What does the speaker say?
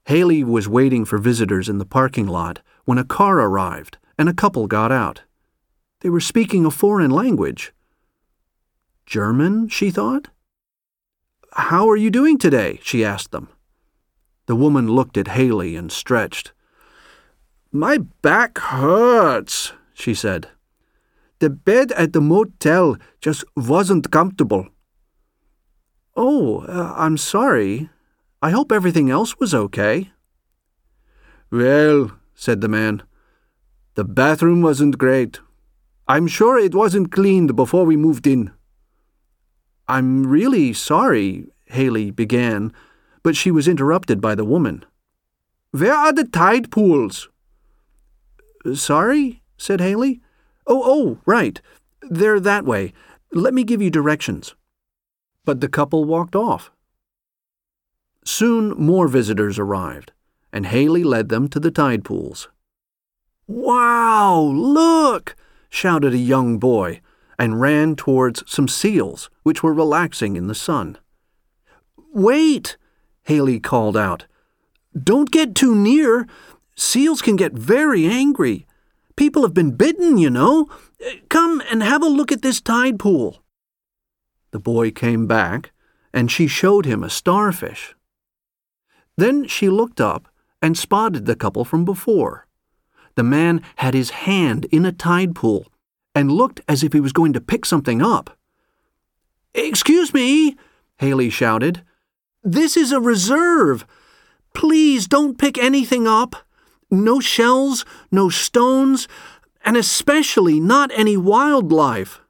Haley was waiting for visitors in the parking lot when a car arrived and a couple got out. They were speaking a foreign language. German, she thought. "How are you doing today?" she asked them. The woman looked at Haley and stretched. "My back hurts," she said. "The bed at the motel just wasn't comfortable." "Oh, I'm sorry. I hope everything else was okay." "Well," said the man, "the bathroom wasn't great. I'm sure it wasn't cleaned before we moved in." "I'm really sorry," Haley began, but she was interrupted by the woman. "Where are the tide pools?" "Sorry?" said Haley. Oh, right. They're that way. Let me give you directions." But the couple walked off. Soon more visitors arrived, and Haley led them to the tide pools. "Wow, look!" shouted a young boy, and ran towards some seals, which were relaxing in the sun. "Wait!" Haley called out. "Don't get too near. Seals can get very angry. People have been bitten, you know. Come and have a look at this tide pool." The boy came back, and she showed him a starfish. Then she looked up and spotted the couple from before. The man had his hand in a tide pool and looked as if he was going to pick something up. "Excuse me," Haley shouted. "This is a reserve. Please don't pick anything up. No shells, no stones, and especially not any wildlife."